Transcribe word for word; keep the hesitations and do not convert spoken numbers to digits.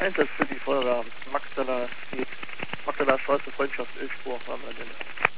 Einsatz für die Feuerwehr Magdala geht. Magdala Straße, Freundschaft, Ölspur, haben wir denn.